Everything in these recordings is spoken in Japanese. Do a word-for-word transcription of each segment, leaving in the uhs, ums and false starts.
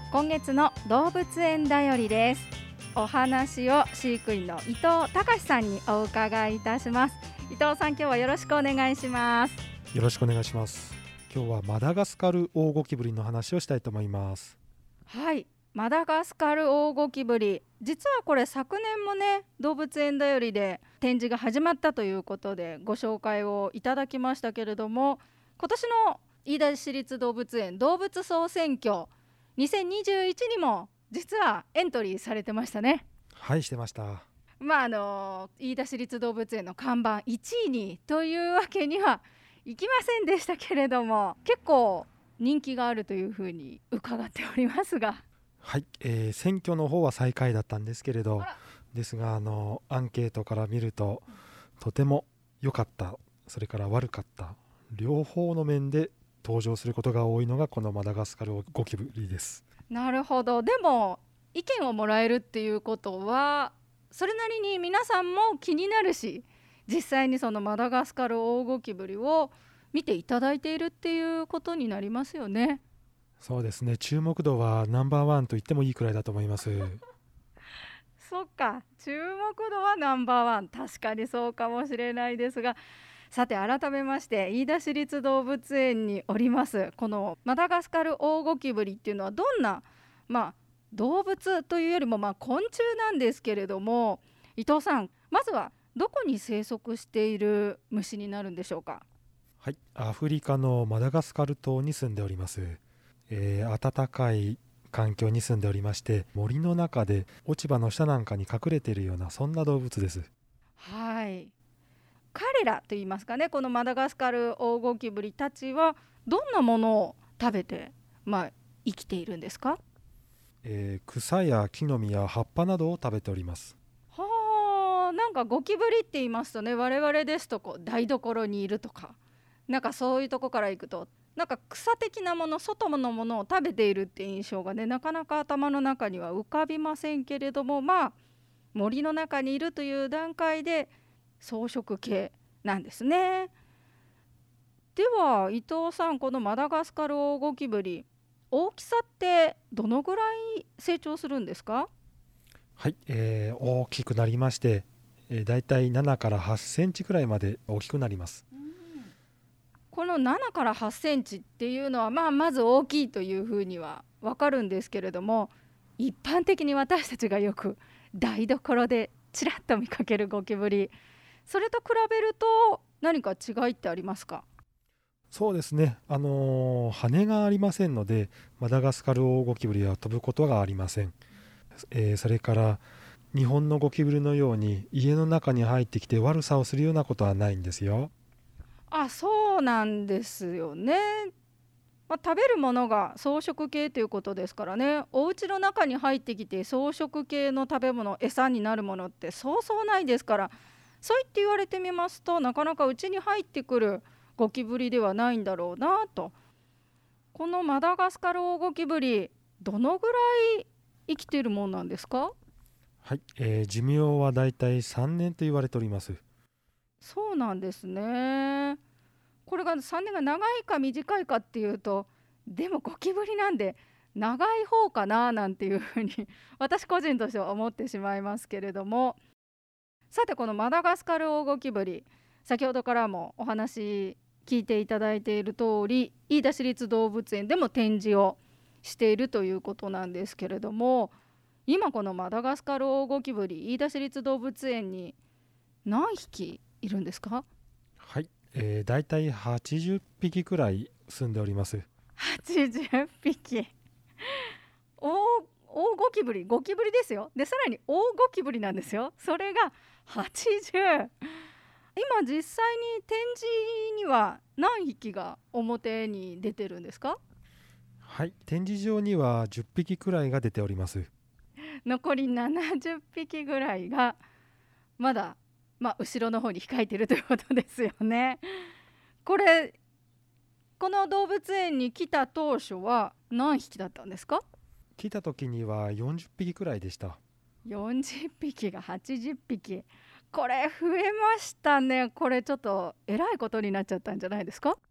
今月の動物園だよりです。お話を飼育員の伊藤隆さんにお伺いいたします。伊藤さん、今日はよろしくお願いします。 よろしくお願いします。今日はマダガスカルオオゴキブリの話をしたいと思います。 はい、マダガスカルオオゴキブリ、実はこれ昨年もね、動物園だよりで展示が始まったということでご紹介をいただきましたけれども、今年の飯田市立動物園動物総選挙にせんにじゅういちにも実はエントリーされてましたね。 はい、してました。 まああの飯田市立動物園の看板いちいにというわけにはいきませんでしたけれども、結構人気があるというふうに伺っておりますが。 はい、えー、選挙の方は最下位だったんですけれど、ですがあのアンケートから見ると、とても良かった、それから悪かった、両方の面で登場することが多いのがこのマダガスカルゴキブリです。 なるほど。でも意見をもらえるっていうことはそれなりに皆さんも気になるし、実際にそのマダガスカルオオゴキブリを見ていただいているっていうことになりますよね。 そうですね、注目度はナンバーワンと言ってもいいくらいだと思います。 そっか、注目度はナンバーワン、確かにそうかもしれないですが、さて改めまして飯田市立動物園におりますこのマダガスカルオオゴキブリっていうのはどんな、まあ、動物というよりもまあ昆虫なんですけれども、伊藤さん、まずはどこに生息している虫になるんでしょうか。 はい、アフリカのマダガスカル島に住んでおります。えー、暖かい環境に住んでおりまして、森の中で落ち葉の下なんかに隠れているようなそんな動物です。 はい、彼らといいますかね、このマダガスカルオオゴキブリたちはどんなものを食べて、まあ、生きているんですか。 えー、草や木の実や葉っぱなどを食べております。 はあ、なんかゴキブリって言いますとね、我々ですとこう台所にいるとか、なんかそういうとこから行くとなんか草的なもの、外のものを食べているって印象がね、なかなか頭の中には浮かびませんけれども、まあ森の中にいるという段階で草食系なんですね。では伊藤さん、このマダガスカルオオゴキブリ、大きさってどのぐらい成長するんですか。 はい、えー、大きくなりまして、えー、だいたいななからはちセンチくらいまで大きくなります。 このななからはちセンチっていうのは、まあ、まず大きいというふうにはわかるんですけれども、一般的に私たちがよく台所でちらっと見かけるゴキブリ、それと比べると何か違いってありますか。 そうですね、あのー、羽がありませんので、マダガスカルオオゴキブリは飛ぶことがありません。えー、それから日本のゴキブリのように家の中に入ってきて悪さをするようなことはないんですよ。 あ、そうなんですよね。まあ、食べるものが草食系ということですからね、お家の中に入ってきて草食系の食べ物、餌になるものってそうそうないですから、そう言って言われてみますと、なかなか家に入ってくるゴキブリではないんだろうなと。このマダガスカルオオゴキブリ、どのぐらい生きているもんなんですか。 はい、えー、寿命はだいたいさんねんと言われております。 そうなんですね。これがさんねんが長いか短いかっていうと、でもゴキブリなんで長い方かななんていうふうに私個人としては思ってしまいますけれども、さてこのマダガスカルオオゴキブリ、先ほどからもお話聞いていただいている通り、飯田市立動物園でも展示をしているということなんですけれども、今このマダガスカルオオゴキブリ、飯田市立動物園に何匹いるんですか。 はい、えー、だいたいはちじゅっぴきくらい住んでおります。 はちじゅっぴき。大大ゴキブリ、ゴキブリですよ。でさらに大ゴキブリなんですよ。それがはちじゅう。今実際に展示には何匹が表に出てるんですか。 はい、展示場にはじゅっぴきくらいが出ております。 残りななじゅっぴきぐらいがまだ、まあ、後ろの方に控えているということですよね。これこの動物園に来た当初は何匹だったんですか。 来た時にはよんじゅっぴきくらいでした。 よんじゅっぴきがはちじゅっぴき、これ増えましたね。これちょっとえらいことになっちゃったんじゃないですか。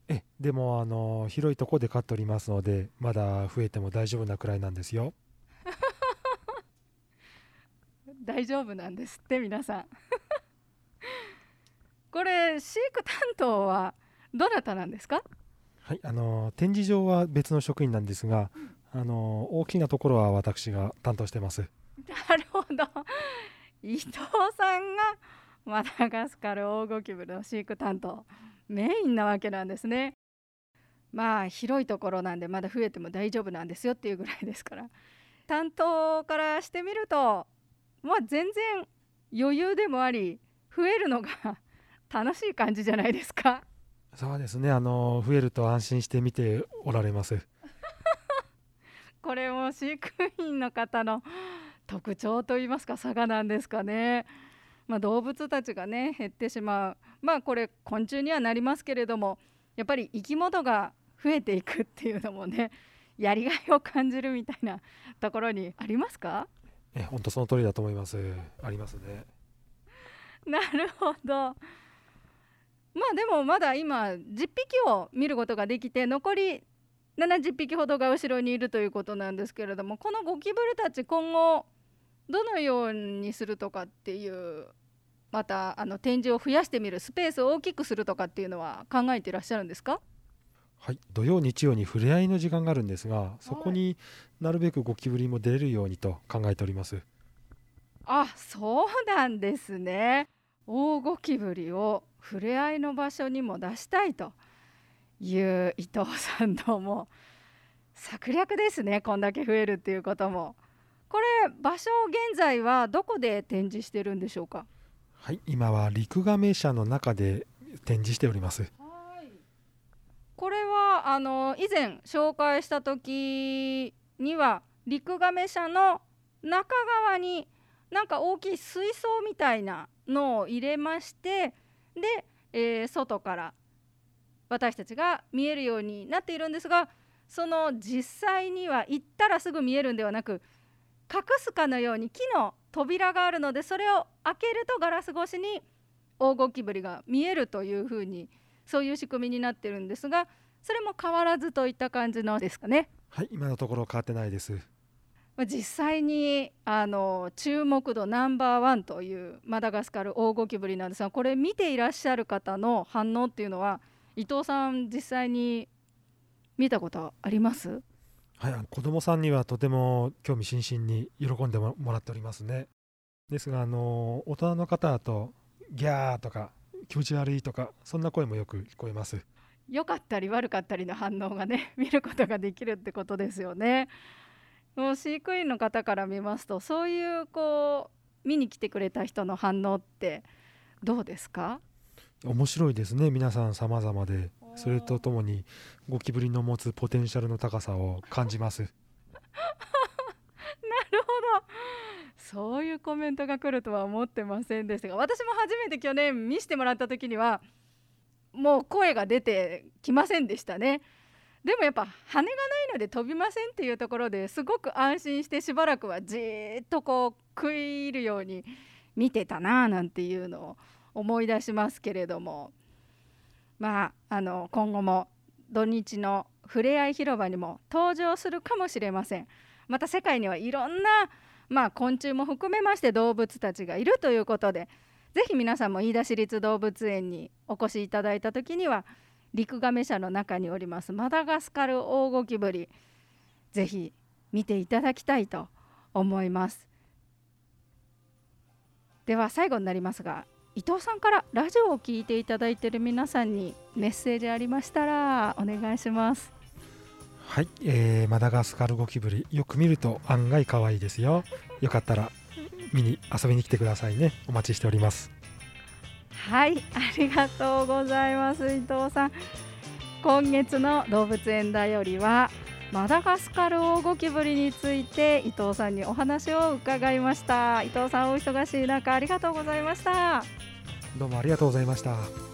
えでもあの広いところで飼っておりますので、まだ増えても大丈夫なくらいなんですよ。 大丈夫なんですって皆さん。これ飼育担当はどなたなんですか？ はい、あの展示場は別の職員なんですが、あの大きなところは私が担当してます。 なるほど。伊藤さんがマダガスカルオオゴキブリの飼育担当メインなわけなんですね。まあ広いところなんでまだ増えても大丈夫なんですよっていうぐらいですから、担当からしてみるとまあ全然余裕でもあり、増えるのが楽しい感じじゃないですか。 そうですね、あの増えると安心して見ておられます。 これも飼育員の方の特徴といいますか差がなんですかね。まあ、動物たちがね減ってしまう、まあこれ昆虫にはなりますけれども、やっぱり生き物が増えていくっていうのもね、やりがいを感じるみたいなところにありますか？ え本当その通りだと思います。ありますね。 なるほど。まあでもまだ今じゅっぴきを見ることができて、残りななじゅっぴきほどが後ろにいるということなんですけれども、このゴキブリたち今後どのようにするとかっていう、またあの展示を増やしてみる、スペースを大きくするとかっていうのは考えていらっしゃるんですか？ はい、土曜日曜に触れ合いの時間があるんですが、そこになるべくゴキブリも出れるようにと考えております。 あ、そうなんですね。大ゴキブリを触れ合いの場所にも出したいという伊藤さんのも策略ですね。こんだけ増えるっていうことも。これ場所現在はどこで展示してるんでしょうか？ はい、今は陸亀舎の中で展示しております。 はい、これはあの以前紹介した時には陸亀舎の中側になんか大きい水槽みたいなのを入れまして、で、えー外から私たちが見えるようになっているんですが、その実際には行ったらすぐ見えるんではなく、隠すかのように木の扉があるので、それを開けるとガラス越しに大ゴキブリが見えるというふうに、そういう仕組みになってるんですが、それも変わらずといった感じのですかね。 はい、今のところ変わってないです。 まあ実際にあの注目度ナンバーワンというマダガスカルオオゴキブリなんですが、これ見ていらっしゃる方の反応っていうのは、伊藤さん実際に見たことあります？ はい、あの子供さんにはとても興味津々に喜んでもらっておりますね。ですがあの大人の方だとギャーとか気持ち悪いとかそんな声もよく聞こえます。 良かったり悪かったりの反応がね見ることができるってことですよね。もう飼育員の方から見ますと、そういうこう見に来てくれた人の反応ってどうですか？ 面白いですね。皆さん様々で、それとともにゴキブリの持つポテンシャルの高さを感じます。 なるほど、そういうコメントが来るとは思ってませんでしたが、私も初めて去年見せてもらった時にはもう声が出てきませんでしたね。でもやっぱ羽がないので飛びませんっていうところですごく安心して、しばらくはじーっとこう食い入るように見てたななんていうのを思い出しますけれども、まああの今後も土日のふれあい広場にも登場するかもしれません。また世界にはいろんな、まあ、昆虫も含めまして動物たちがいるということで、ぜひ皆さんも飯田市立動物園にお越しいただいた時には、陸亀舎の中におりますマダガスカルオオゴキブリ、ぜひ見ていただきたいと思います。では最後になりますが、伊藤さんからラジオを聞いていただいている皆さんにメッセージありましたらお願いします。 はい、えー、マダガスカルゴキブリよく見ると案外可愛いですよ。よかったら見に遊びに来てくださいね。お待ちしております。 はい、ありがとうございます。伊藤さん、今月の動物園だよりはマダガスカルオオゴキブリについて伊藤さんにお話を伺いました。伊藤さん、お忙しい中ありがとうございました。 どうもありがとうございました。